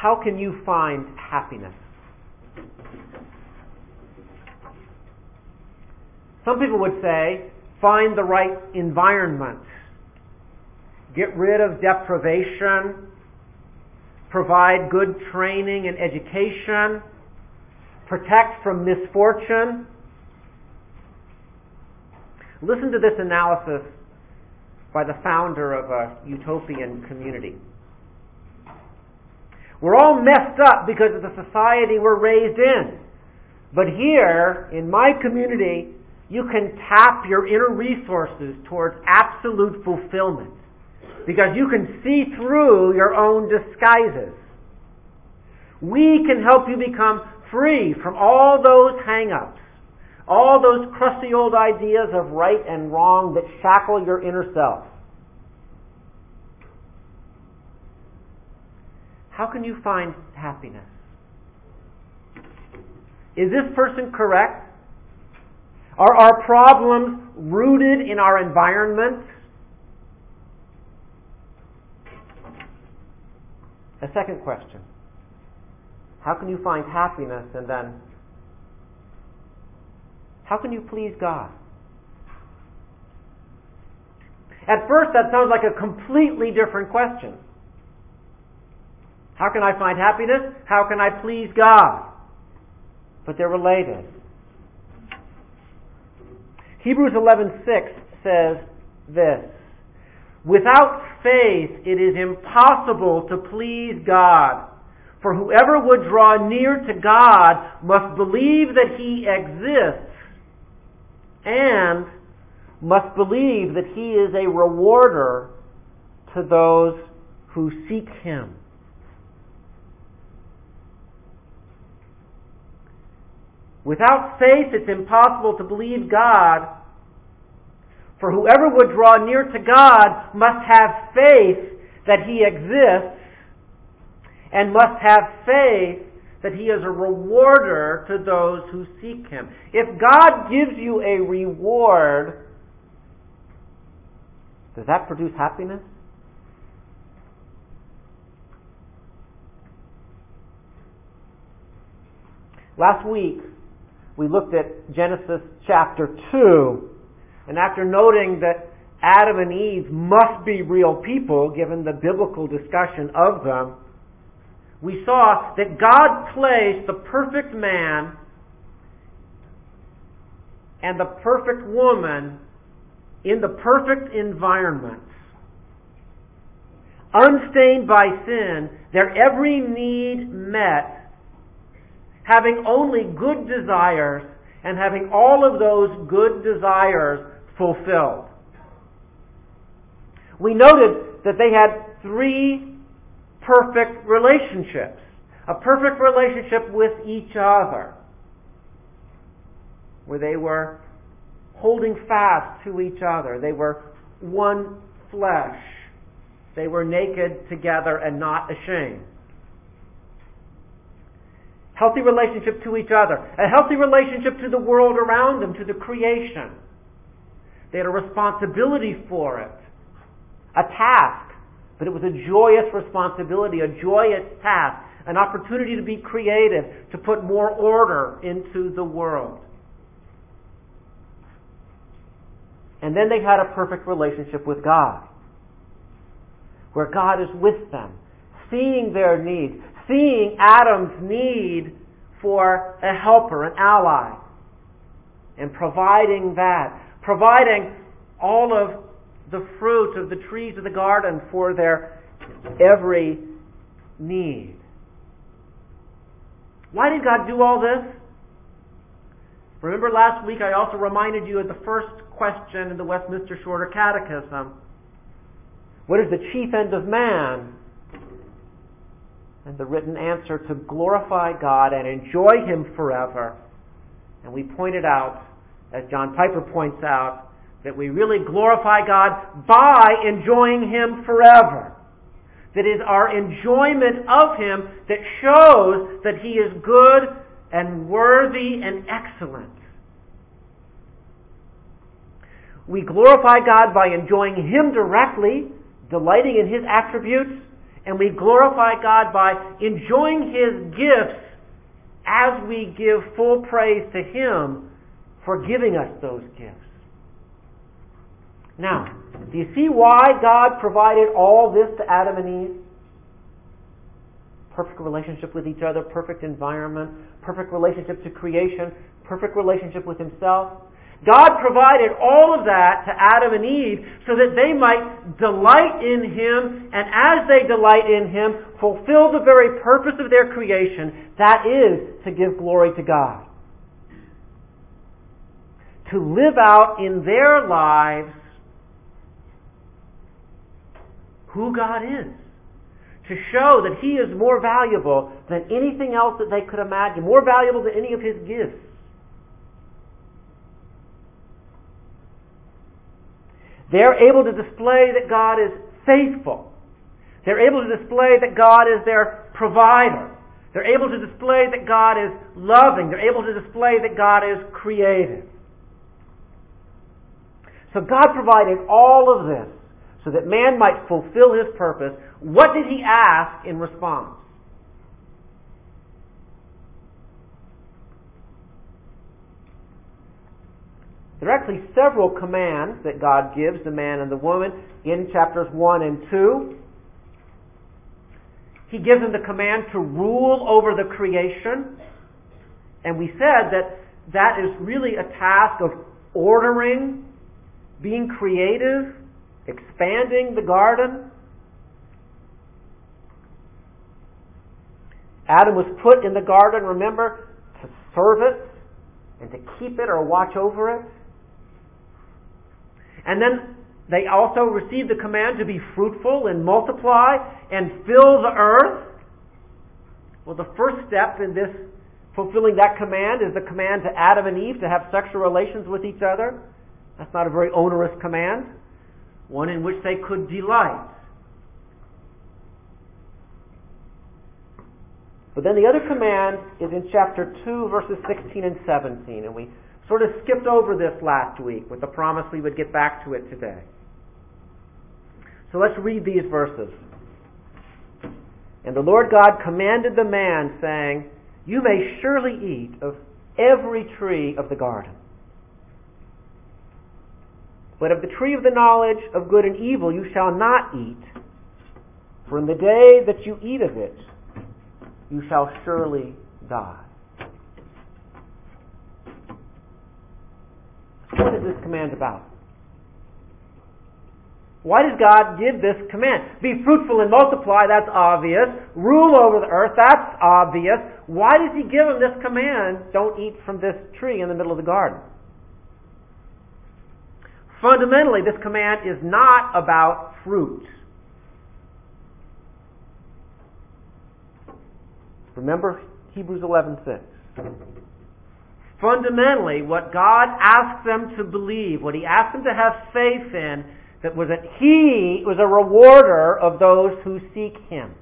how can you find happiness? Some people would say, find the right environment. Get rid of deprivation. Provide good training and education. Protect from misfortune. Listen to this analysis by the founder of a utopian community. We're all messed up because of the society we're raised in. But here, in my community, you can tap your inner resources towards absolute fulfillment because you can see through your own disguises. We can help you become free from all those hang-ups, all those crusty old ideas of right and wrong that shackle your inner self. How can you find happiness? Is this person correct? Are our problems rooted in our environment? A second question. How can you find happiness? And then, how can you please God? At first, that sounds like a completely different question. How can I find happiness? How can I please God? But they're related. Hebrews 11:6 says this: without faith it is impossible to please God. For whoever would draw near to God must believe that He exists and must believe that He is a rewarder to those who seek Him. Without faith, it's impossible to believe God. For whoever would draw near to God must have faith that He exists and must have faith that He is a rewarder to those who seek Him. If God gives you a reward, does that produce happiness? Last week, we looked at Genesis chapter 2, and after noting that Adam and Eve must be real people, given the biblical discussion of them, we saw that God placed the perfect man and the perfect woman in the perfect environment. Unstained by sin, their every need met, having only good desires and having all of those good desires fulfilled. We noted that they had 3 perfect relationships. A perfect relationship with each other, where they were holding fast to each other. They were one flesh. They were naked together and not ashamed. Healthy relationship to each other. A healthy relationship to the world around them, to the creation. They had a responsibility for it. A task. But it was a joyous responsibility, a joyous task. An opportunity to be creative, to put more order into the world. And then they had a perfect relationship with God, where God is with them, seeing their needs, seeing Adam's need for a helper, an ally, and providing that, providing all of the fruit of the trees of the garden for their every need. Why did God do all this? Remember last week I also reminded you of the first question in the Westminster Shorter Catechism. What is the chief end of man? And the written answer: to glorify God and enjoy Him forever. And we pointed out, as John Piper points out, that we really glorify God by enjoying Him forever. That is our enjoyment of Him that shows that He is good and worthy and excellent. We glorify God by enjoying Him directly, delighting in His attributes, And we glorify God by enjoying His gifts as we give full praise to Him for giving us those gifts. Now, do you see why God provided all this to Adam and Eve? Perfect relationship with each other, perfect environment, perfect relationship to creation, perfect relationship with Himself. God provided all of that to Adam and Eve so that they might delight in Him, and as they delight in Him, fulfill the very purpose of their creation, that is to give glory to God. To live out in their lives who God is. To show that He is more valuable than anything else that they could imagine, more valuable than any of His gifts. They're able to display that God is faithful. They're able to display that God is their provider. They're able to display that God is loving. They're able to display that God is creative. So God provided all of this so that man might fulfill his purpose. What did He ask in response? There are actually several commands that God gives the man and the woman in chapters 1 and 2. He gives them the command to rule over the creation. And we said that that is really a task of ordering, being creative, expanding the garden. Adam was put in the garden, remember, to serve it and to keep it or watch over it. And then they also received the command to be fruitful and multiply and fill the earth. Well, the first step in this fulfilling that command is the command to Adam and Eve to have sexual relations with each other. That's not a very onerous command, one in which they could delight. But then the other command is in chapter 2, verses 16 and 17, and we sort of skipped over this last week with the promise we would get back to it today. So let's read these verses. And the Lord God commanded the man, saying, "You may surely eat of every tree of the garden. But of the tree of the knowledge of good and evil you shall not eat, for in the day that you eat of it, you shall surely die." What is this command about? Why does God give this command? Be fruitful and multiply, that's obvious. Rule over the earth, that's obvious. Why does He give them this command, don't eat from this tree in the middle of the garden? Fundamentally, this command is not about fruit. Remember Hebrews 11:6. Fundamentally, what God asked them to believe, what He asked them to have faith in, that was that He was a rewarder of those who seek Him.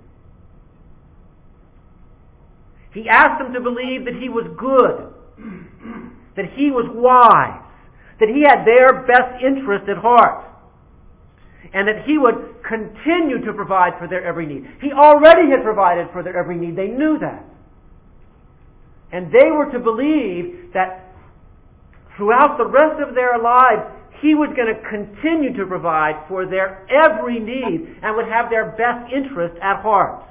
He asked them to believe that He was good, that He was wise, that He had their best interest at heart, and that He would continue to provide for their every need. He already had provided for their every need. They knew that. And they were to believe that throughout the rest of their lives, He was going to continue to provide for their every need and would have their best interest at heart.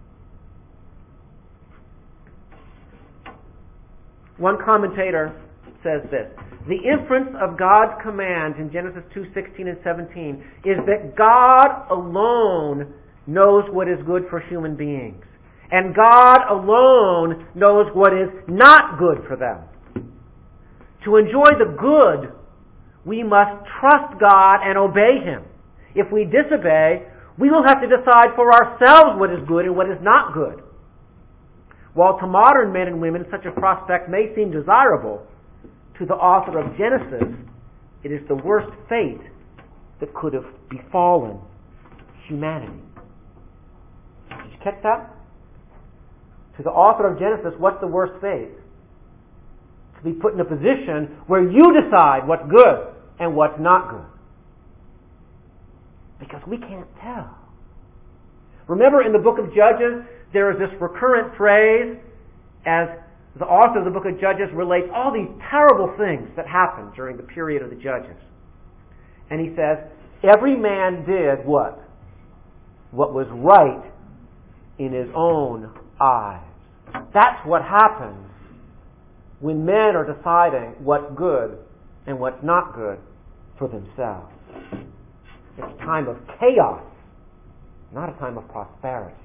One commentator says this: the inference of God's command in Genesis 2:16 and 17 is that God alone knows what is good for human beings. And God alone knows what is not good for them. To enjoy the good, we must trust God and obey Him. If we disobey, we will have to decide for ourselves what is good and what is not good. While to modern men and women such a prospect may seem desirable, to the author of Genesis, it is the worst fate that could have befallen humanity. Did you catch that? To the author of Genesis, what's the worst fate? To be put in a position where you decide what's good and what's not good. Because we can't tell. Remember in the book of Judges, there is this recurrent phrase as the author of the book of Judges relates all these terrible things that happened during the period of the Judges. And he says, every man did what? What was right in his own eyes. That's what happens when men are deciding what's good and what's not good for themselves. It's a time of chaos, not a time of prosperity.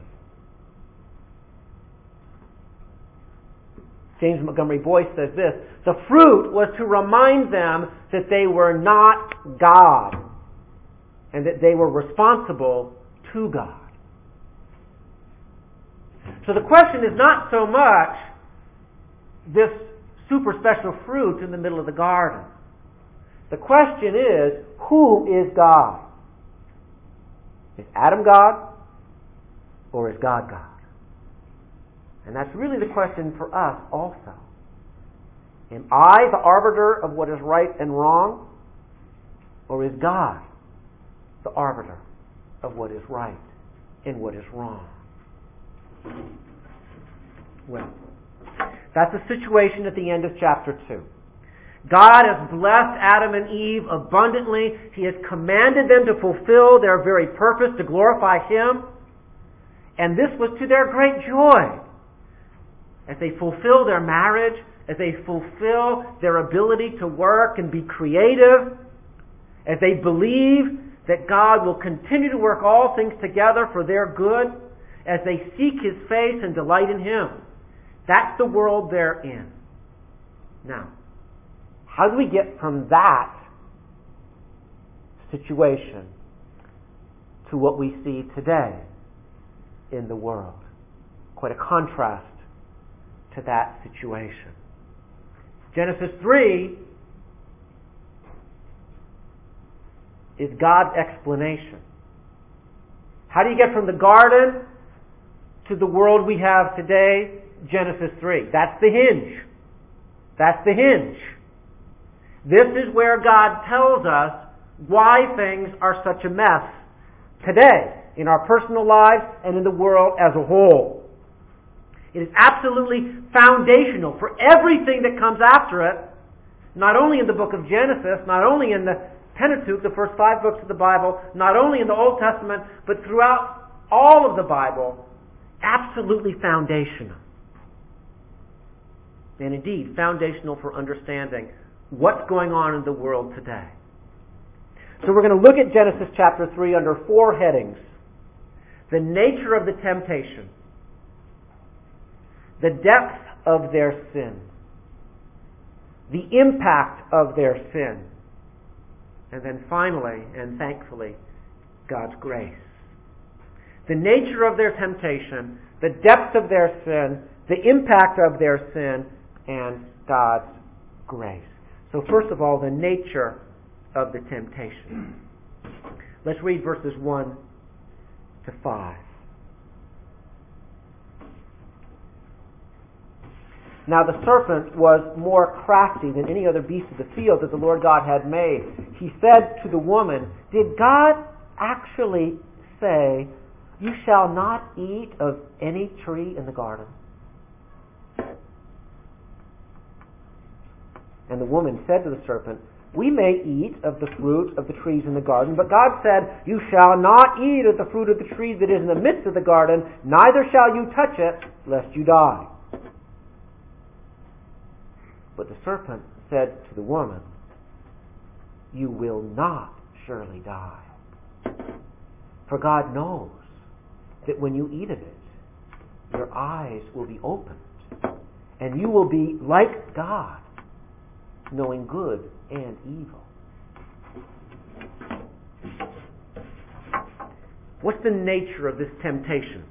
James Montgomery Boyce says this, the fruit was to remind them that they were not God and that they were responsible to God. So the question is not so much this super special fruit in the middle of the garden. The question is, who is God? Is Adam God or is God God? And that's really the question for us also. Am I the arbiter of what is right and wrong, or is God the arbiter of what is right and what is wrong? Well, that's the situation at the end of chapter 2. God has blessed Adam and Eve abundantly. He has commanded them to fulfill their very purpose, to glorify Him. And this was to their great joy. As they fulfill their marriage, as they fulfill their ability to work and be creative, as they believe that God will continue to work all things together for their good, as they seek His face and delight in Him. That's the world they're in. Now, how do we get from that situation to what we see today in the world? Quite a contrast to that situation. Genesis 3 is God's explanation. How do you get from the garden to the world we have today? Genesis 3. That's the hinge. That's the hinge. This is where God tells us why things are such a mess today in our personal lives and in the world as a whole. It is absolutely foundational for everything that comes after it, not only in the book of Genesis, not only in the Pentateuch, the first 5 books of the Bible, not only in the Old Testament, but throughout all of the Bible, absolutely foundational. And indeed, foundational for understanding what's going on in the world today. So we're going to look at Genesis chapter 3 under 4 headings. The nature of the temptation, the depth of their sin, the impact of their sin, and then finally, and thankfully, God's grace. The nature of their temptation, the depth of their sin, the impact of their sin, and God's grace. So first of all, the nature of the temptation. Let's read verses 1 to 5. Now the serpent was more crafty than any other beast of the field that the Lord God had made. He said to the woman, "Did God actually say, 'You shall not eat of any tree in the garden'?" And the woman said to the serpent, "We may eat of the fruit of the trees in the garden, but God said, 'You shall not eat of the fruit of the tree that is in the midst of the garden, neither shall you touch it, lest you die.' But the serpent said to the woman, 'You will not surely die. For God knows that when you eat of it, your eyes will be opened, and you will be like God, knowing good and evil.'" What's the nature of this temptation?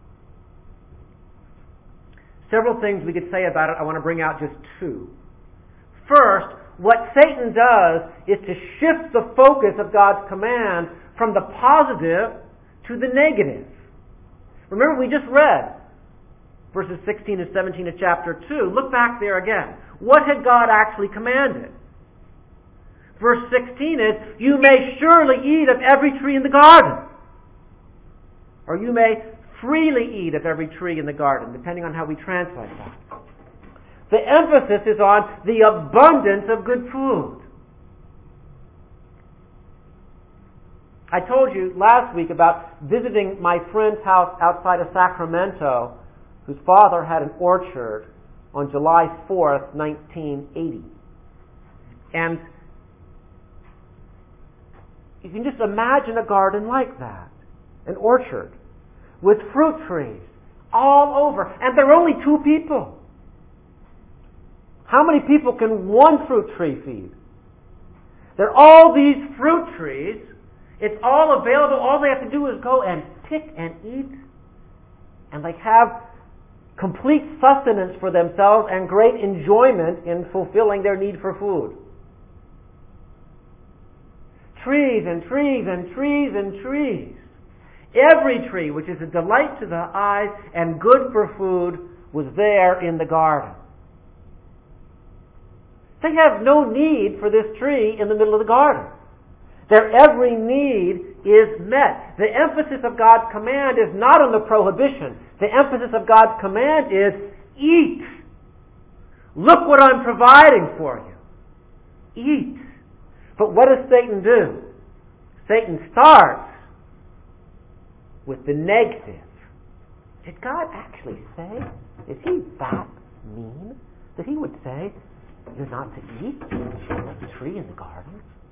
Several things we could say about it. I want to bring out just 2. First, what Satan does is to shift the focus of God's command from the positive to the negative. Remember, we just read verses 16 and 17 of chapter 2. Look back there again. What had God actually commanded? Verse 16 is, "You may surely eat of every tree in the garden." or you may freely eat of every tree in the garden, depending on how we translate that. The emphasis is on the abundance of good food. I told you last week about visiting my friend's house outside of Sacramento, whose father had an orchard, on July 4th, 1980. And you can just imagine a garden like that, an orchard, with fruit trees all over. And there are only 2 people. How many people can one fruit tree feed? There are all these fruit trees. It's all available. All they have to do is go and pick and eat. And they have complete sustenance for themselves and great enjoyment in fulfilling their need for food. Trees and trees and trees and trees. Every tree which is a delight to the eyes and good for food was there in the garden. They have no need for this tree in the middle of the garden. Their every need is met. The emphasis of God's command is not on the prohibition. The emphasis of God's command is eat. Look what I'm providing for you. Eat. But what does Satan do? Satan starts with the negative. Did God actually say? Is he that mean that he would say, you're not to eat of the tree in the garden?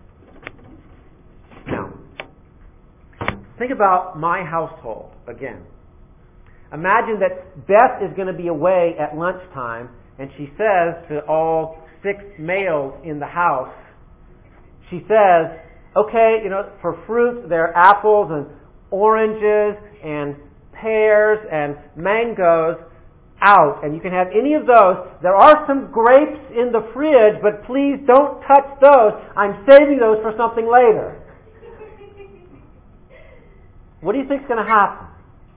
Now, think about my household again. Imagine that Beth is going to be away at lunchtime, and she says to all 6 males in the house, she says, okay, for fruit there are apples and oranges and pears and mangoes out, and you can have any of those. There are some grapes in the fridge, but please don't touch those. I'm saving those for something later. What do you think is going to happen?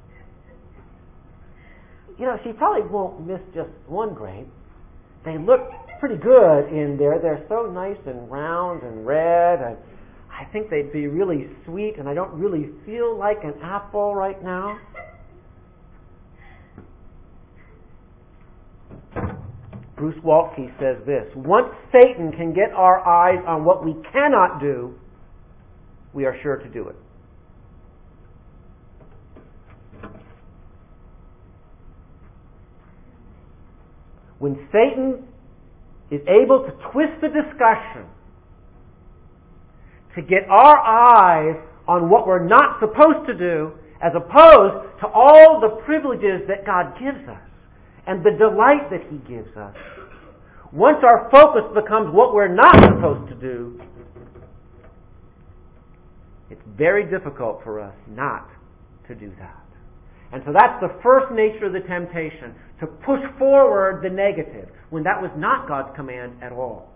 She probably won't miss just one grape. They look pretty good in there. They're so nice and round and red, and I think they'd be really sweet, and I don't really feel like an apple right now. Bruce Waltke says this: once Satan can get our eyes on what we cannot do, we are sure to do it. When Satan is able to twist the discussion to get our eyes on what we're not supposed to do, as opposed to all the privileges that God gives us and the delight that He gives us, once our focus becomes what we're not supposed to do, it's very difficult for us not to do that. And so that's the first nature of the temptation, to push forward the negative, when that was not God's command at all.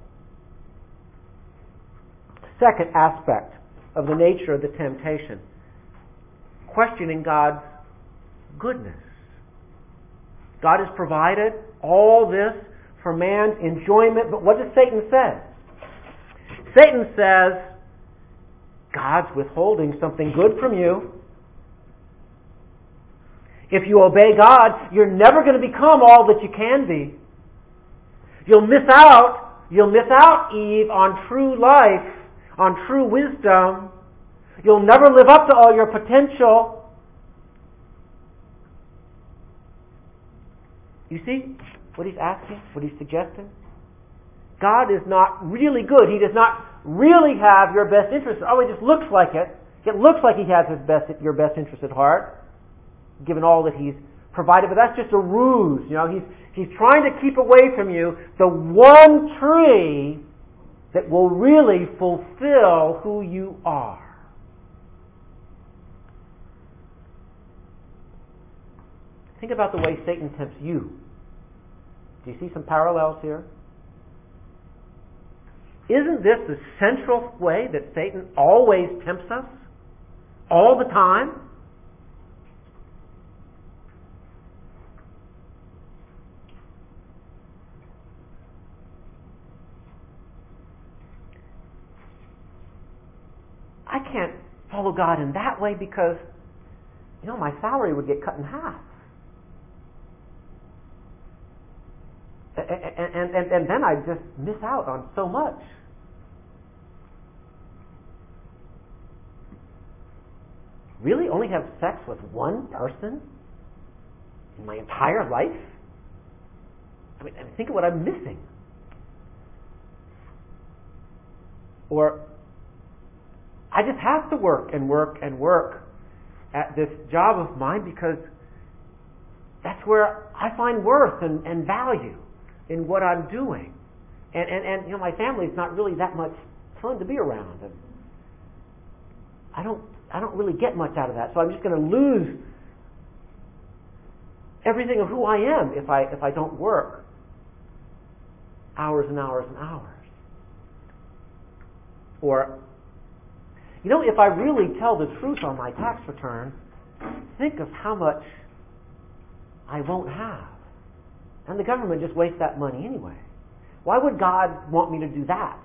Second aspect of the nature of the temptation, questioning God's goodness. God has provided all this for man's enjoyment, but what does Satan say? Satan says, God's withholding something good from you. If you obey God, you're never going to become all that you can be. You'll miss out, Eve, on true life, on true wisdom. You'll never live up to all your potential. You see what he's asking, what he's suggesting? God is not really good. He does not really have your best interest. Oh, it just looks like it. It looks like He has your best interest at heart, given all that He's provided, but that's just a ruse. He's trying to keep away from you the one tree that will really fulfill who you are. Think about the way Satan tempts you. Do you see some parallels here? Isn't this the central way that Satan always tempts us? All the time? I can't follow God in that way because my salary would get cut in half. And then I'd just miss out on so much. Really? Only have sex with one person in my entire life? I mean, think of what I'm missing. Or I just have to work and work and work at this job of mine because that's where I find worth and value in what I'm doing. And my family's not really that much fun to be around. And I don't really get much out of that. So I'm just going to lose everything of who I am if I don't work hours and hours and hours. Or, if I really tell the truth on my tax return, think of how much I won't have. And the government just wastes that money anyway. Why would God want me to do that?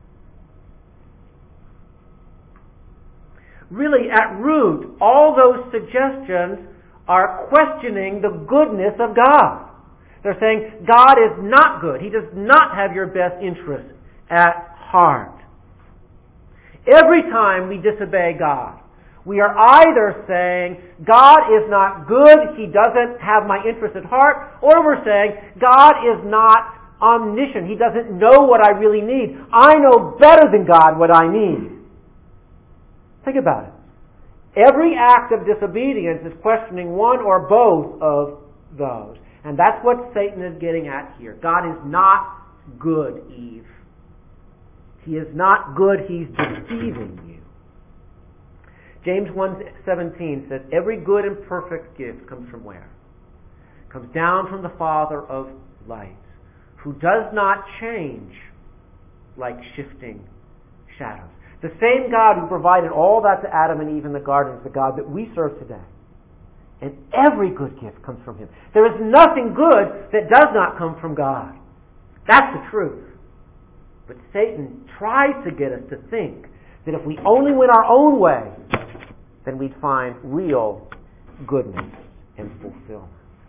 Really, at root, all those suggestions are questioning the goodness of God. They're saying God is not good. He does not have your best interest at heart. Every time we disobey God, we are either saying God is not good, He doesn't have my interest at heart, or we're saying God is not omniscient. He doesn't know what I really need. I know better than God what I need. Think about it. Every act of disobedience is questioning one or both of those. And that's what Satan is getting at here. God is not good, Eve. He is not good. He's deceiving you. James 1:17 says, every good and perfect gift comes from where? Comes down from the Father of lights, who does not change like shifting shadows. The same God who provided all that to Adam and Eve in the garden is the God that we serve today. And every good gift comes from Him. There is nothing good that does not come from God. That's the truth. But Satan tries to get us to think that if we only went our own way, then we'd find real goodness and fulfillment.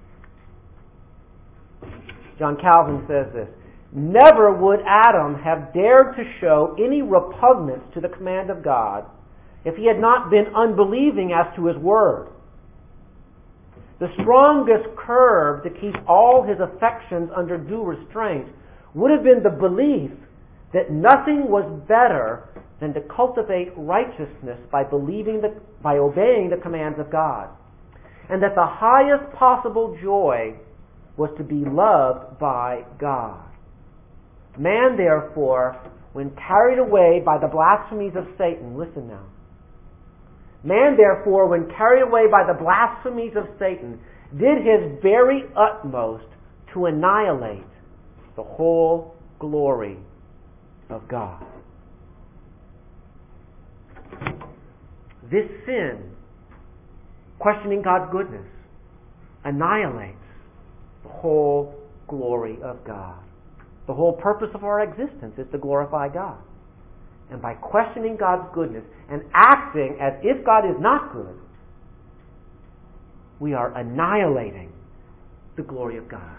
John Calvin says this, never would Adam have dared to show any repugnance to the command of God if he had not been unbelieving as to His word. The strongest curb to keep all his affections under due restraint would have been the belief that nothing was better than to cultivate righteousness by obeying the commands of God, and that the highest possible joy was to be loved by God. Man, therefore, when carried away by the blasphemies of Satan, listen now. Man, therefore, when carried away by the blasphemies of Satan, did his very utmost to annihilate the whole glory of God. This sin, questioning God's goodness, annihilates the whole glory of God. The whole purpose of our existence is to glorify God. And by questioning God's goodness and acting as if God is not good, we are annihilating the glory of God.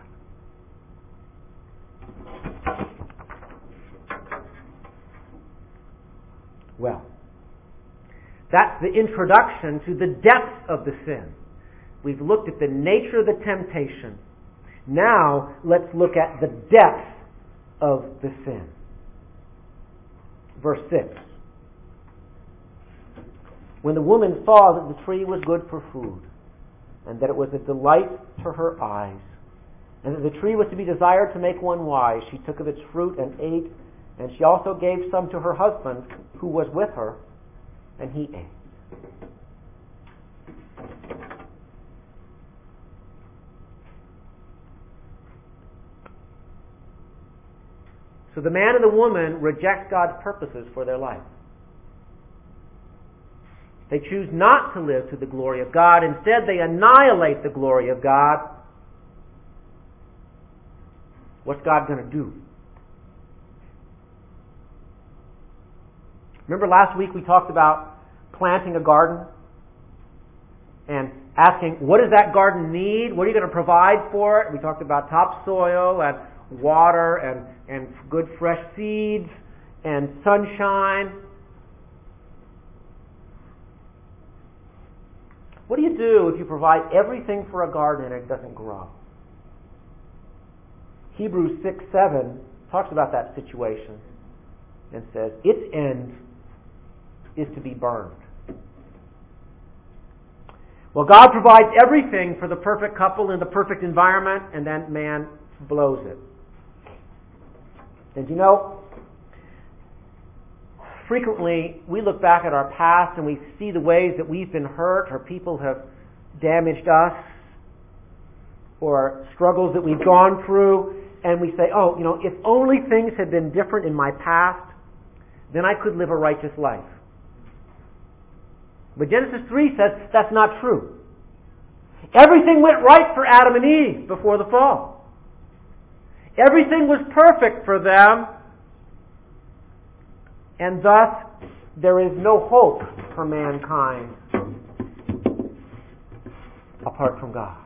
Well, that's the introduction to the depths of the sin. We've looked at the nature of the temptation. Now, let's look at the depth of the sin. Verse 6. When the woman saw that the tree was good for food, and that it was a delight to her eyes, and that the tree was to be desired to make one wise, she took of its fruit and ate, and she also gave some to her husband who was with her, and he ate. So the man and the woman reject God's purposes for their life. They choose not to live to the glory of God. Instead, they annihilate the glory of God. What's God going to do? Remember last week we talked about planting a garden and asking, what does that garden need? What are you going to provide for it? We talked about topsoil and water and good fresh seeds and sunshine. What do you do if you provide everything for a garden and it doesn't grow? Hebrews 6:7 talks about that situation and says, its end is to be burned. Well, God provides everything for the perfect couple in the perfect environment, and then man blows it. And you know, frequently we look back at our past and we see the ways that we've been hurt or people have damaged us or struggles that we've gone through, and we say, oh, you know, if only things had been different in my past, then I could live a righteous life. But Genesis 3 says that's not true. Everything went right for Adam and Eve before the fall. Everything was perfect for them, and thus there is no hope for mankind apart from God.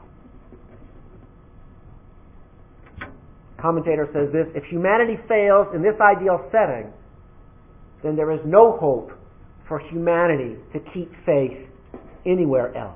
Commentator says this: if humanity fails in this ideal setting, then there is no hope for humanity to keep faith anywhere else.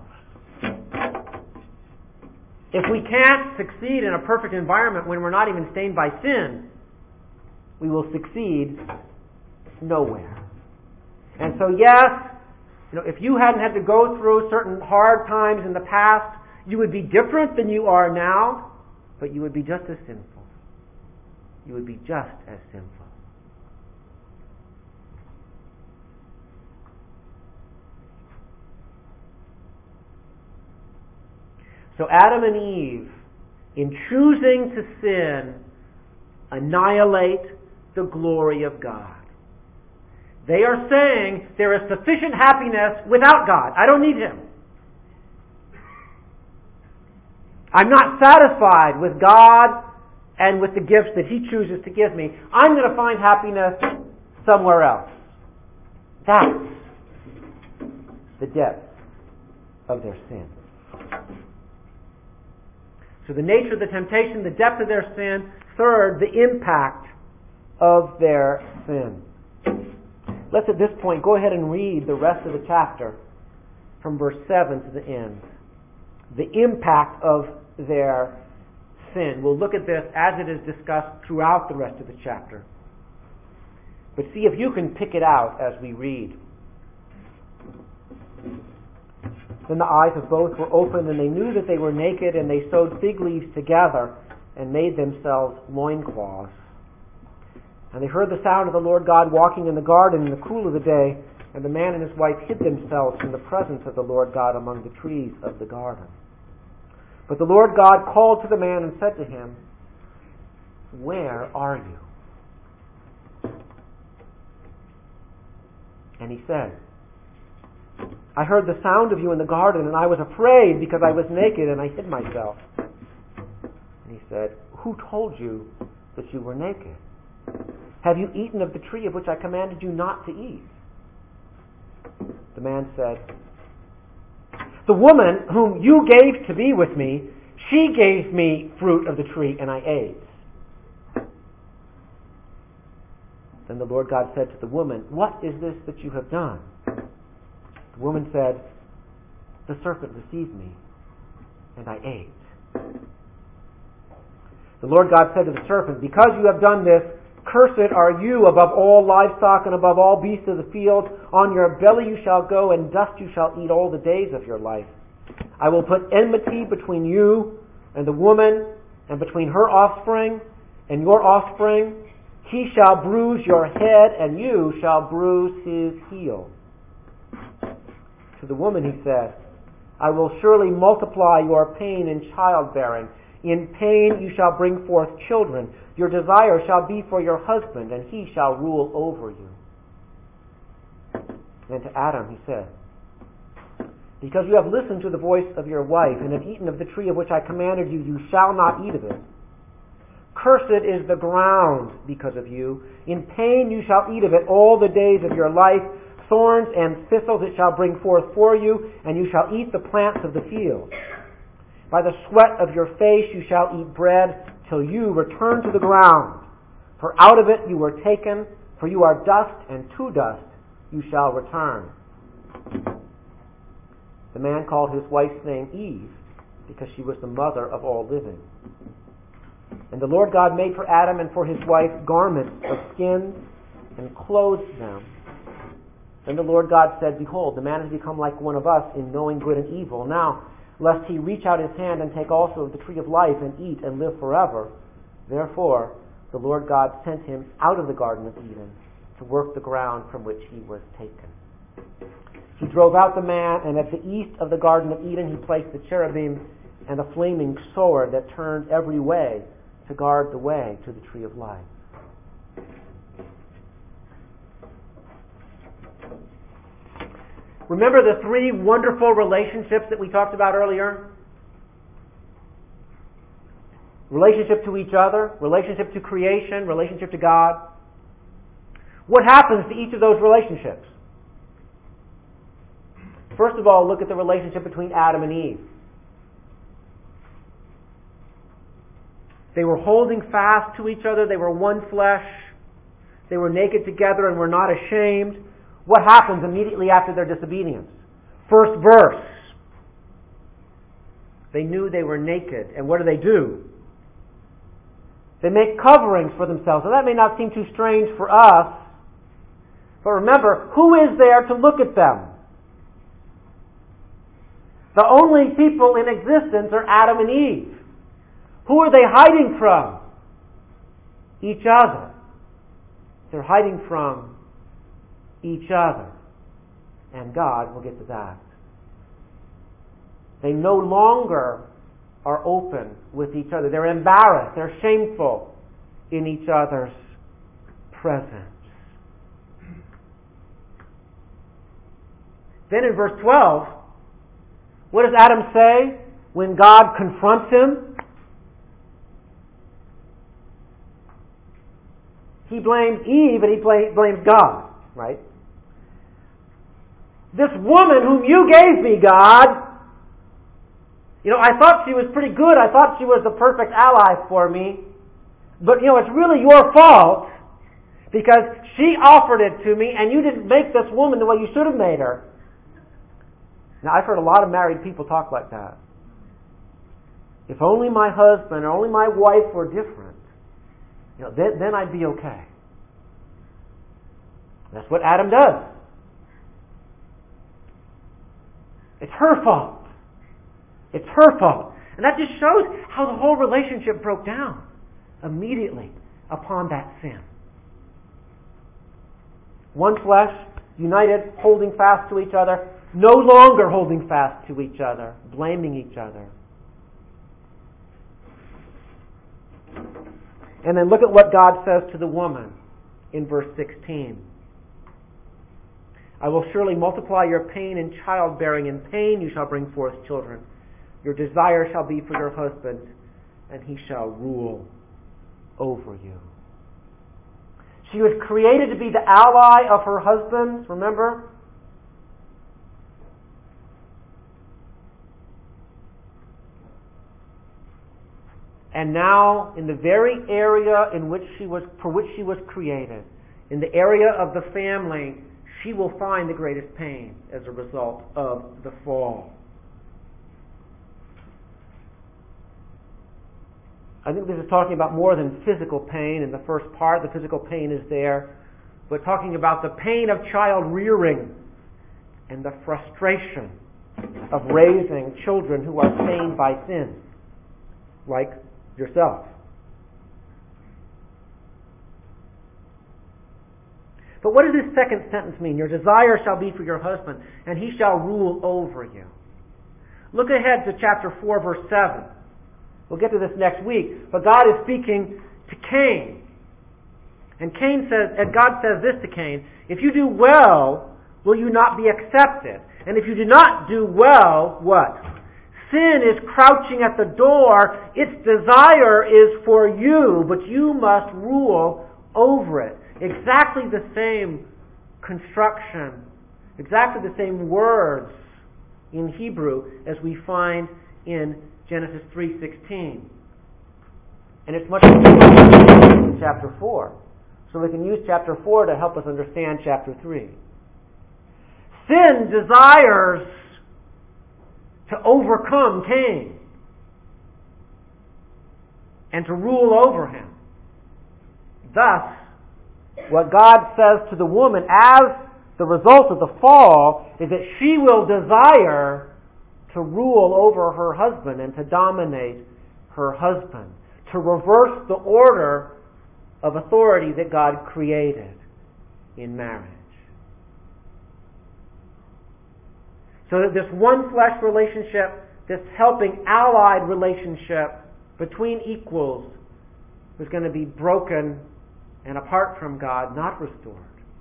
If we can't succeed in a perfect environment when we're not even stained by sin, we will succeed nowhere. And so yes, you know, if you hadn't had to go through certain hard times in the past, you would be different than you are now, but you would be just as sinful. You would be just as sinful. So Adam and Eve, in choosing to sin, annihilate the glory of God. They are saying there is sufficient happiness without God. I don't need Him. I'm not satisfied with God and with the gifts that He chooses to give me. I'm going to find happiness somewhere else. That's the depth of their sin. So the nature of the temptation, the depth of their sin. Third, the impact of their sin. Let's at this point go ahead and read the rest of the chapter from verse 7 to the end. The impact of their sin. We'll look at this as it is discussed throughout the rest of the chapter. But see if you can pick it out as we read. Then the eyes of both were opened, and they knew that they were naked, and they sewed fig leaves together and made themselves loincloths. And they heard the sound of the Lord God walking in the garden in the cool of the day, and the man and his wife hid themselves from the presence of the Lord God among the trees of the garden. But the Lord God called to the man and said to him, "Where are you?" And he said, "I heard the sound of you in the garden, and I was afraid because I was naked and I hid myself." And he said, "Who told you that you were naked? Have you eaten of the tree of which I commanded you not to eat?" The man said, "The woman whom you gave to be with me, she gave me fruit of the tree, and I ate." Then the Lord God said to the woman, "What is this that you have done?" The woman said, "The serpent deceived me, and I ate." The Lord God said to the serpent, "Because you have done this, cursed are you above all livestock and above all beasts of the field. On your belly you shall go, and dust you shall eat all the days of your life. I will put enmity between you and the woman, and between her offspring and your offspring. He shall bruise your head, and you shall bruise his heel." To the woman he said, "I will surely multiply your pain in childbearing. In pain you shall bring forth children. Your desire shall be for your husband, and he shall rule over you." And to Adam he said, "Because you have listened to the voice of your wife, and have eaten of the tree of which I commanded you, you shall not eat of it. Cursed is the ground because of you. In pain you shall eat of it all the days of your life. thorns and thistles it shall bring forth for you, and you shall eat the plants of the field. By the sweat of your face you shall eat bread till you return to the ground. For out of it you were taken, for you are dust, and to dust you shall return. The man called his wife's name Eve, because she was the mother of all living. And the Lord God made for Adam and for his wife garments of skins, and clothed them. Then the Lord God said, Behold, the man has become like one of us in knowing good and evil. Now, lest he reach out his hand and take also of the tree of life and eat and live forever. Therefore, the Lord God sent him out of the Garden of Eden to work the ground from which he was taken. He drove out the man, and at the east of the Garden of Eden he placed the cherubim and a flaming sword that turned every way to guard the way to the tree of life. Remember the three wonderful relationships that we talked about earlier? Relationship to each other, relationship to creation, relationship to God. What happens to each of those relationships? First of all, look at the relationship between Adam and Eve. They were holding fast to each other. They were one flesh. They were naked together and were not ashamed. What happens immediately after their disobedience? First verse. They knew they were naked. And what do? They make coverings for themselves. Now that may not seem too strange for us. But remember, who is there to look at them? The only people in existence are Adam and Eve. Who are they hiding from? Each other. They're hiding from each other. And God will get to that. They no longer are open with each other. They're embarrassed. They're shameful in each other's presence. Then in verse 12, what does Adam say when God confronts him? He blames Eve and he blames God, right? This woman whom you gave me, God, I thought she was pretty good. I thought she was the perfect ally for me. But, it's really your fault because she offered it to me and you didn't make this woman the way you should have made her. Now, I've heard a lot of married people talk like that. If only my husband or only my wife were different, then I'd be okay. That's what Adam does. It's her fault. It's her fault. And that just shows how the whole relationship broke down immediately upon that sin. One flesh, united, holding fast to each other, no longer holding fast to each other, blaming each other. And then look at what God says to the woman in verse 16. I will surely multiply your pain in childbearing. In pain you shall bring forth children. Your desire shall be for your husband, and he shall rule over you. She was created to be the ally of her husband, remember? And now, in the very area for which she was created, in the area of the family, she will find the greatest pain as a result of the fall. I think this is talking about more than physical pain in the first part. The physical pain is there. But talking about the pain of child rearing and the frustration of raising children who are stained by sin, like yourself. But what does this second sentence mean? Your desire shall be for your husband, and he shall rule over you. Look ahead to chapter 4, verse 7. We'll get to this next week. But God is speaking to Cain. And God says this to Cain, if you do well, will you not be accepted? And if you do not do well, what? Sin is crouching at the door. Its desire is for you, but you must rule over it. Exactly the same construction Exactly the same words in Hebrew as we find in Genesis 3:16. And it's much in chapter 4. So we can use chapter 4 to help us understand chapter 3. Sin desires to overcome Cain and to rule over him. Thus, what God says to the woman as the result of the fall is that she will desire to rule over her husband and to dominate her husband, to reverse the order of authority that God created in marriage. So that this one flesh relationship, this helping allied relationship between equals, was going to be broken and apart from God, not restored.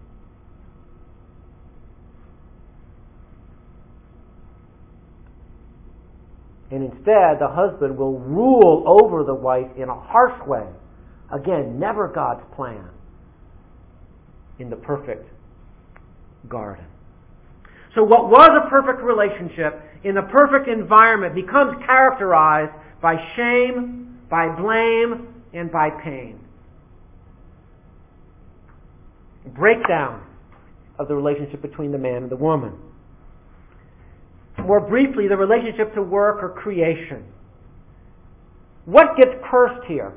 And instead, the husband will rule over the wife in a harsh way. Again, never God's plan in the perfect garden. So what was a perfect relationship in the perfect environment becomes characterized by shame, by blame, and by pain. Breakdown of the relationship between the man and the woman. More briefly, the relationship to work or creation. What gets cursed here?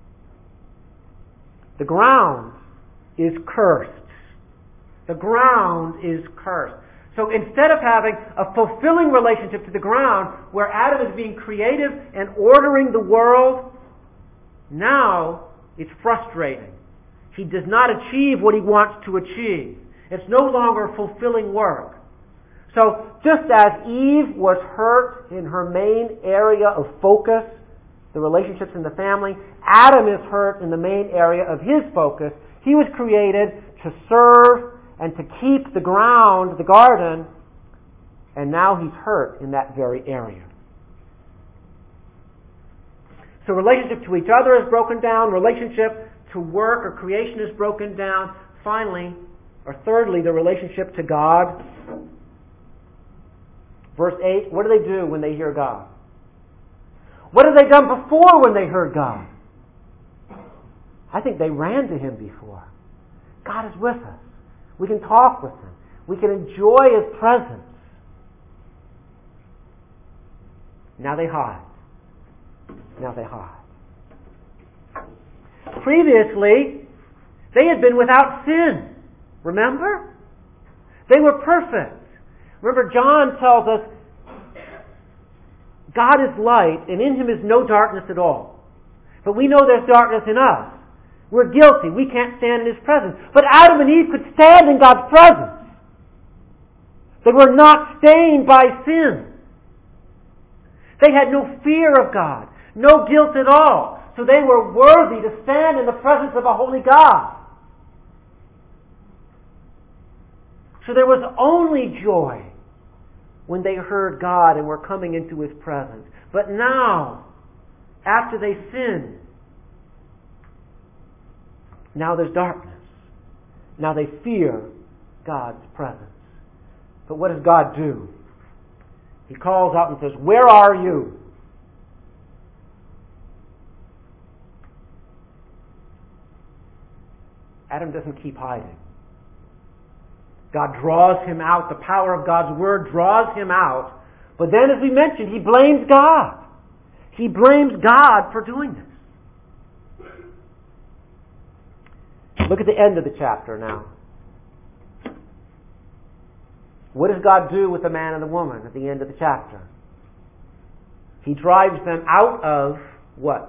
The ground is cursed. The ground is cursed. So instead of having a fulfilling relationship to the ground where Adam is being creative and ordering the world, now it's frustrating. He does not achieve what he wants to achieve. It's no longer fulfilling work. So just as Eve was hurt in her main area of focus, the relationships in the family, Adam is hurt in the main area of his focus. He was created to serve and to keep the ground, the garden, and now he's hurt in that very area. So relationship to each other is broken down, relationship to work or creation is broken down. Finally, or thirdly, the relationship to God. Verse 8, what do they do when they hear God? What had they done before when they heard God? I think they ran to Him before. God is with us. We can talk with Him. We can enjoy His presence. Now they hide. Now they hide. Previously, they had been without sin. Remember? They were perfect. Remember, John tells us God is light, and in Him is no darkness at all. But we know there's darkness in us. We're guilty. We can't stand in His presence. But Adam and Eve could stand in God's presence. They were not stained by sin. They had no fear of God, no guilt at all. So they were worthy to stand in the presence of a holy God. So there was only joy when they heard God and were coming into His presence. But now, after they sinned, now there's darkness. Now they fear God's presence. But what does God do? He calls out and says, "Where are you?" Adam doesn't keep hiding. God draws him out. The power of God's Word draws him out. But then, as we mentioned, he blames God. He blames God for doing this. Look at the end of the chapter now. What does God do with the man and the woman at the end of the chapter? He drives them out of what?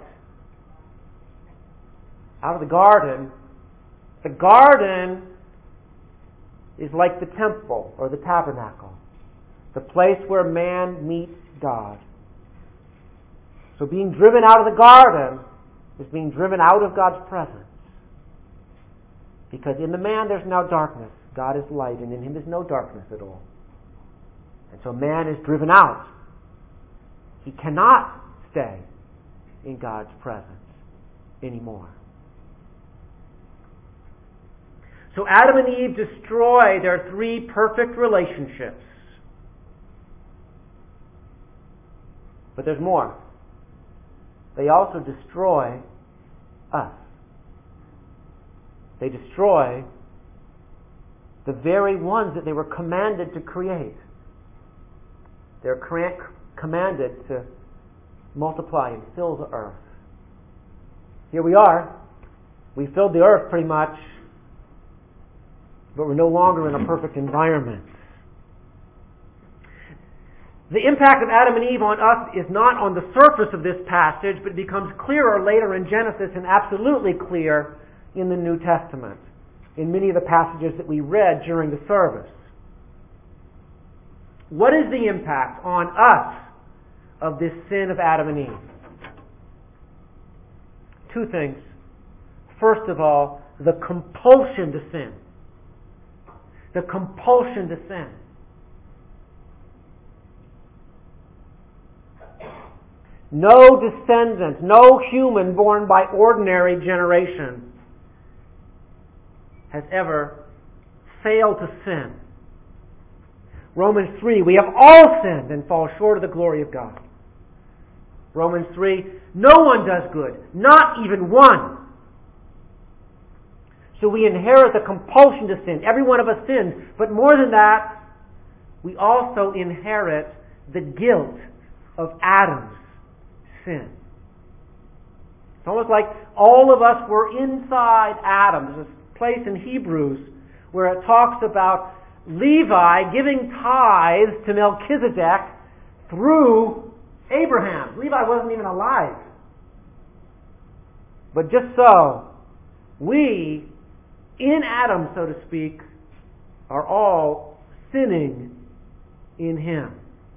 Out of the garden. The garden is like the temple or the tabernacle, the place where man meets God. So being driven out of the garden is being driven out of God's presence. Because in the man there's now darkness. God is light, and in him is no darkness at all. And so man is driven out. He cannot stay in God's presence anymore. So Adam and Eve destroy their three perfect relationships. But there's more. They also destroy us. They destroy the very ones that they were commanded to create. They're commanded to multiply and fill the earth. Here we are. We filled the earth pretty much, but we're no longer in a perfect environment. The impact of Adam and Eve on us is not on the surface of this passage, but it becomes clearer later in Genesis and absolutely clear in the New Testament, in many of the passages that we read during the service. What is the impact on us of this sin of Adam and Eve? Two things. First of all, the compulsion to sin. The compulsion to sin. No descendant, no human born by ordinary generation has ever failed to sin. Romans 3, we have all sinned and fall short of the glory of God. Romans 3, no one does good, not even one. So we inherit the compulsion to sin. Every one of us sins. But more than that, we also inherit the guilt of Adam's sin. It's almost like all of us were inside Adam. There's a place in Hebrews where it talks about Levi giving tithes to Melchizedek through Abraham. Levi wasn't even alive. But just so, we, in Adam, so to speak, are all sinning in him.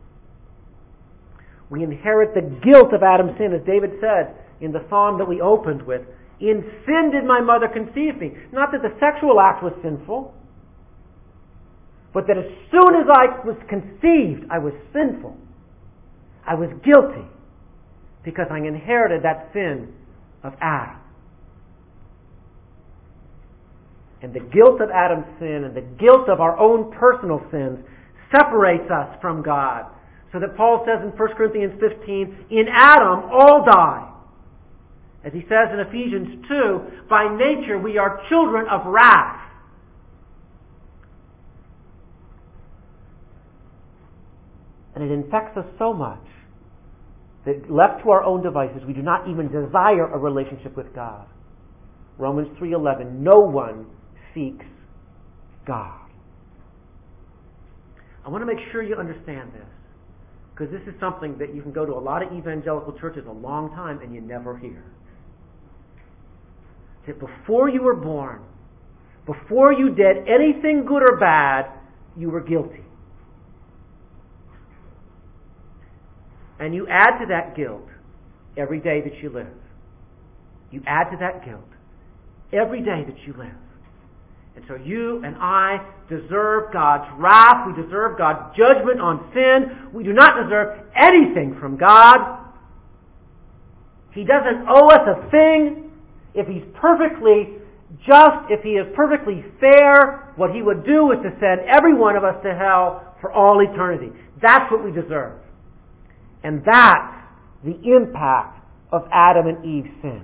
We inherit the guilt of Adam's sin, as David said in the psalm that we opened with. In sin did my mother conceive me. Not that the sexual act was sinful, but that as soon as I was conceived, I was sinful. I was guilty because I inherited that sin of Adam. And the guilt of Adam's sin and the guilt of our own personal sins separates us from God. So that Paul says in 1 Corinthians 15, in Adam all die. As he says in Ephesians 2, by nature we are children of wrath. And it infects us so much that left to our own devices, we do not even desire a relationship with God. Romans 3:11, no one seeks God. I want to make sure you understand this, because this is something that you can go to a lot of evangelical churches a long time and you never hear. That before you were born, before you did anything good or bad, you were guilty. And you add to that guilt every day that you live. You add to that guilt every day that you live. And so you and I deserve God's wrath. We deserve God's judgment on sin. We do not deserve anything from God. He doesn't owe us a thing. If He's perfectly just, if He is perfectly fair, what He would do is to send every one of us to hell for all eternity. That's what we deserve. And that's the impact of Adam and Eve's sin.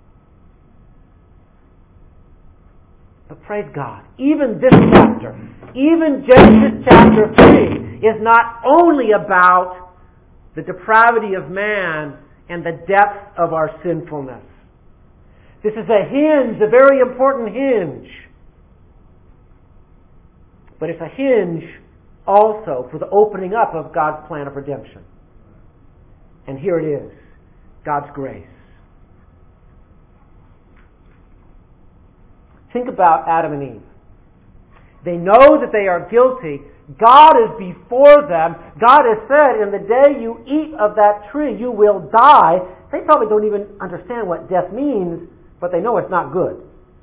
But praise God, even this chapter, even Genesis chapter 3, is not only about the depravity of man and the depth of our sinfulness. This is a hinge, a very important hinge. But it's a hinge also for the opening up of God's plan of redemption. And here it is, God's grace. Think about Adam and Eve. They know that they are guilty. God is before them. God has said, in the day you eat of that tree, you will die. They probably don't even understand what death means, but they know it's not good.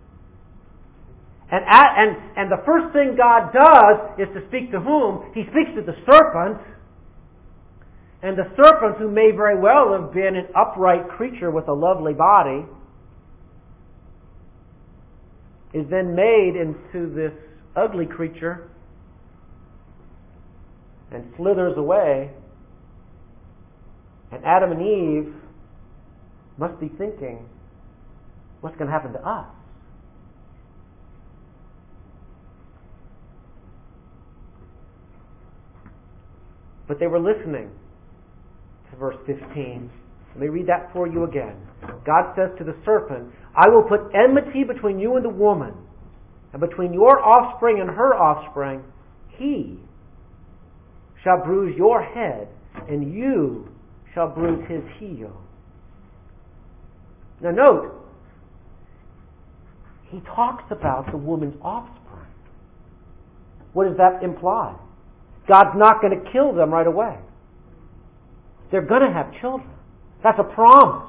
And the first thing God does is to speak to whom? He speaks to the serpent. And the serpent, who may very well have been an upright creature with a lovely body, is then made into this ugly creature and slithers away, and Adam and Eve must be thinking, what's going to happen to us? But they were listening to verse 15. Let me read that for you again. God says to the serpent, I will put enmity between you and the woman, and between your offspring and her offspring. He shall bruise your head, and you shall bruise his heel. Now note, he talks about the woman's offspring. What does that imply? God's not going to kill them right away. They're going to have children. That's a promise.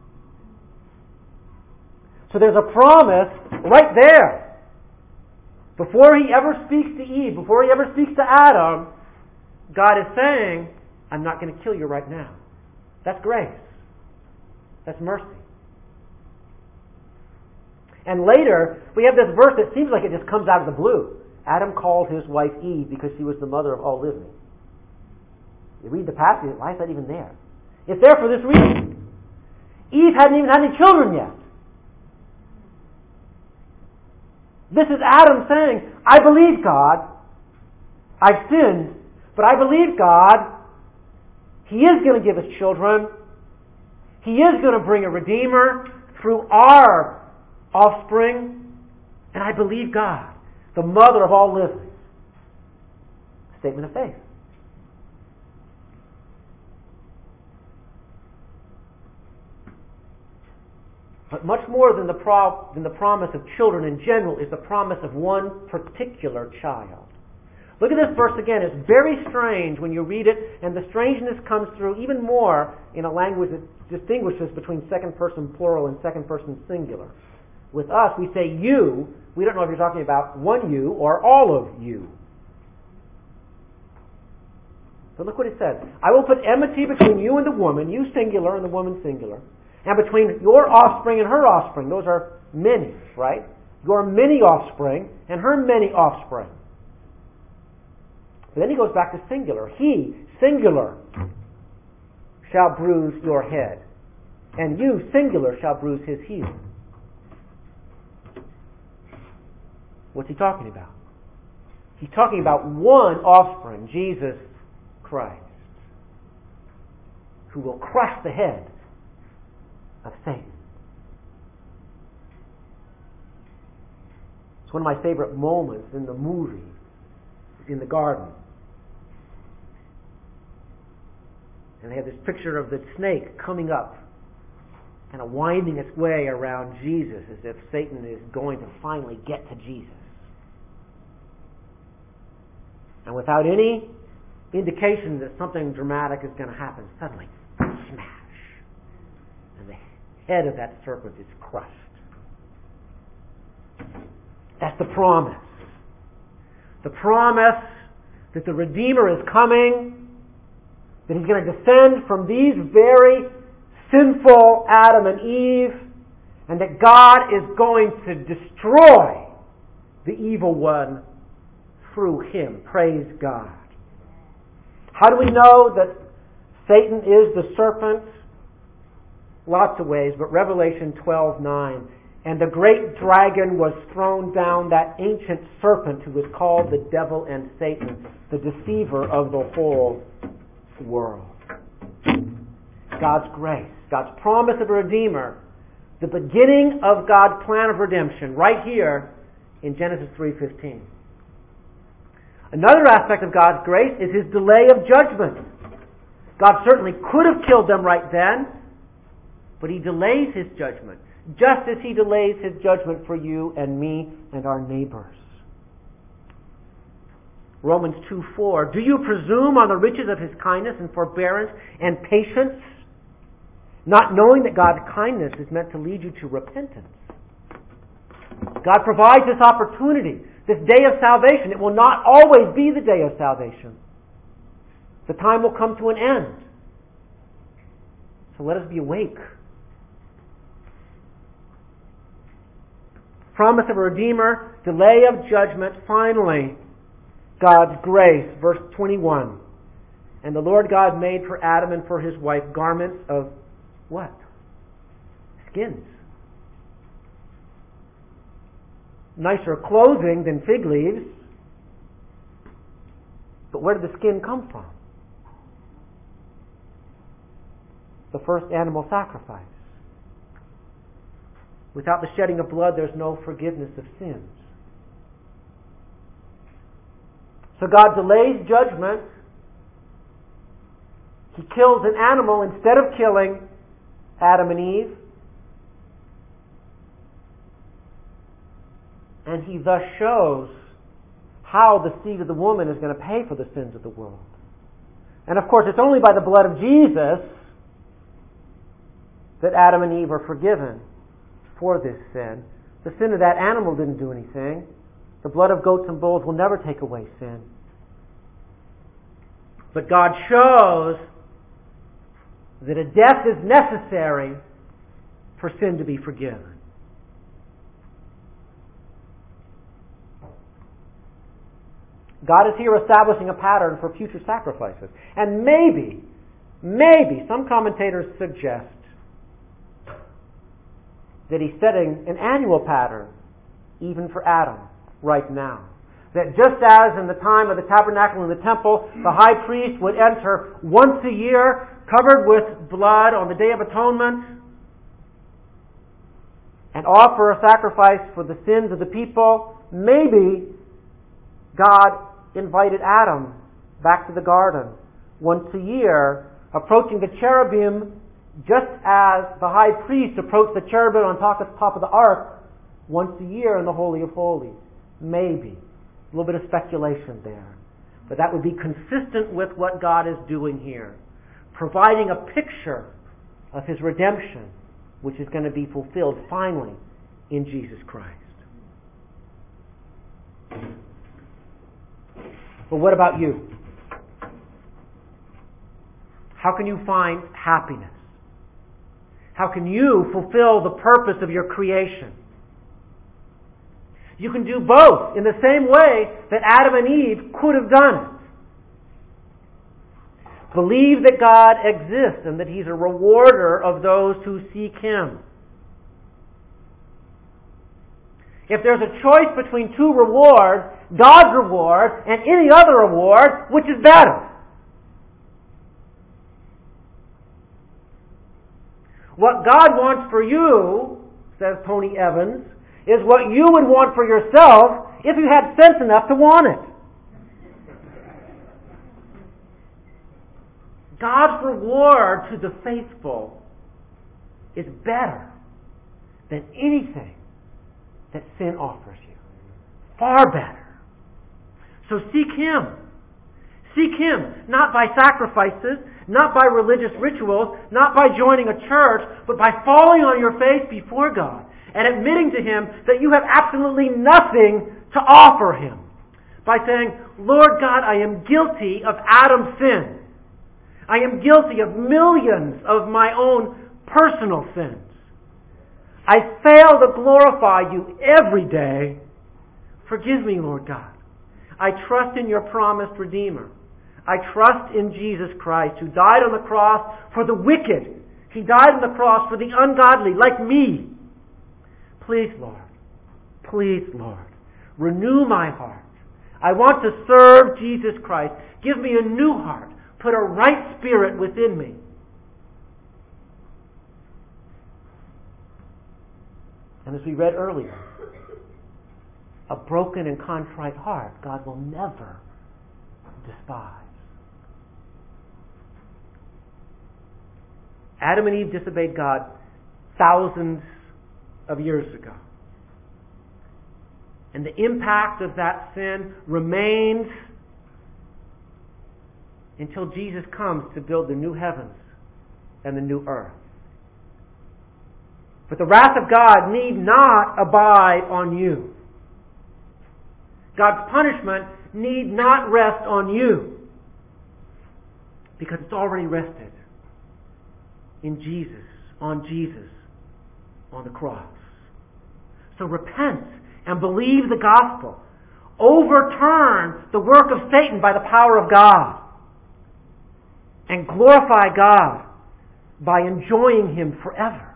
So there's a promise right there. Before he ever speaks to Eve, before he ever speaks to Adam, God is saying, I'm not going to kill you right now. That's grace. That's mercy. And later, we have this verse that seems like it just comes out of the blue. Adam called his wife Eve because she was the mother of all living. You read the passage, why is that even there? It's there for this reason. Eve hadn't even had any children yet. This is Adam saying, I believe God. I've sinned, but I believe God. He is going to give us children. He is going to bring a Redeemer through our offspring. And I believe God, the mother of all living. Statement of faith. But much more than the promise of children in general is the promise of one particular child. Look at this verse again. It's very strange when you read it, and the strangeness comes through even more in a language that distinguishes between second person plural and second person singular. With us, we say you. We don't know if you're talking about one you or all of you. But look what it says. I will put enmity between you and the woman, you singular and the woman singular, and between your offspring and her offspring. Those are many, right? Your many offspring and her many offspring. But then he goes back to singular. He, singular, shall bruise your head, and you, singular, shall bruise his heel. What's he talking about? He's talking about one offspring, Jesus Christ, who will crush the head of Satan. It's one of my favorite moments in the movie, in the garden. And they have this picture of the snake coming up, kind of winding its way around Jesus as if Satan is going to finally get to Jesus. And without any indication that something dramatic is going to happen, suddenly, smash! And the head of that serpent is crushed. That's the promise. The promise that the Redeemer is coming, that He's going to descend from these very sinful Adam and Eve, and that God is going to destroy the evil one through Him. Praise God. How do we know that Satan is the serpent? Lots of ways, but Revelation 12:9. And the great dragon was thrown down, that ancient serpent who is called the devil and Satan, the deceiver of the whole world. God's grace, God's promise of a Redeemer, the beginning of God's plan of redemption, right here in Genesis 3:15. Another aspect of God's grace is His delay of judgment. God certainly could have killed them right then, but He delays His judgment, just as He delays His judgment for you and me and our neighbors. Romans 2:4, do you presume on the riches of His kindness and forbearance and patience, not knowing that God's kindness is meant to lead you to repentance? God provides this opportunity, this day of salvation. It will not always be the day of salvation. The time will come to an end. So let us be awake. Promise of a Redeemer, delay of judgment, finally, God's grace. Verse 21. And the Lord God made for Adam and for his wife garments of what? Skins. Nicer clothing than fig leaves. But where did the skin come from? The first animal sacrifice. Without the shedding of blood, there's no forgiveness of sins. So God delays judgment. He kills an animal instead of killing Adam and Eve. And He thus shows how the seed of the woman is going to pay for the sins of the world. And of course, it's only by the blood of Jesus that Adam and Eve are forgiven for this sin. The sin of that animal didn't do anything. The blood of goats and bulls will never take away sin. But God shows that a death is necessary for sin to be forgiven. God is here establishing a pattern for future sacrifices. And maybe, some commentators suggest that He's setting an annual pattern even for Adam right now. That just as in the time of the tabernacle and the temple, the high priest would enter once a year covered with blood on the Day of Atonement and offer a sacrifice for the sins of the people, maybe God invited Adam back to the garden once a year, approaching the cherubim just as the high priest approached the cherubim on top of the ark once a year in the Holy of Holies. Maybe. A little bit of speculation there. But that would be consistent with what God is doing here, providing a picture of His redemption, which is going to be fulfilled finally in Jesus Christ. But what about you? How can you find happiness? How can you fulfill the purpose of your creation? You can do both in the same way that Adam and Eve could have done it. Believe that God exists and that He's a rewarder of those who seek Him. If there's a choice between two rewards, God's reward and any other reward, which is better? What God wants for you, says Tony Evans, is what you would want for yourself if you had sense enough to want it. God's reward to the faithful is better than anything that sin offers you. Far better. So seek Him. Seek Him, not by sacrifices, not by religious rituals, not by joining a church, but by falling on your face before God and admitting to Him that you have absolutely nothing to offer Him. By saying, Lord God, I am guilty of Adam's sin. I am guilty of millions of my own personal sins. I fail to glorify You every day. Forgive me, Lord God. I trust in Your promised Redeemer. I trust in Jesus Christ, who died on the cross for the wicked. He died on the cross for the ungodly, like me. Please, Lord, renew my heart. I want to serve Jesus Christ. Give me a new heart. Put a right spirit within me. And as we read earlier, a broken and contrite heart God will never despise. Adam and Eve disobeyed God thousands of years ago. And the impact of that sin remains until Jesus comes to build the new heavens and the new earth. But the wrath of God need not abide on you. God's punishment need not rest on you, because it's already rested in Jesus, on the cross. So repent and believe the gospel. Overturn the work of Satan by the power of God. And glorify God by enjoying Him forever.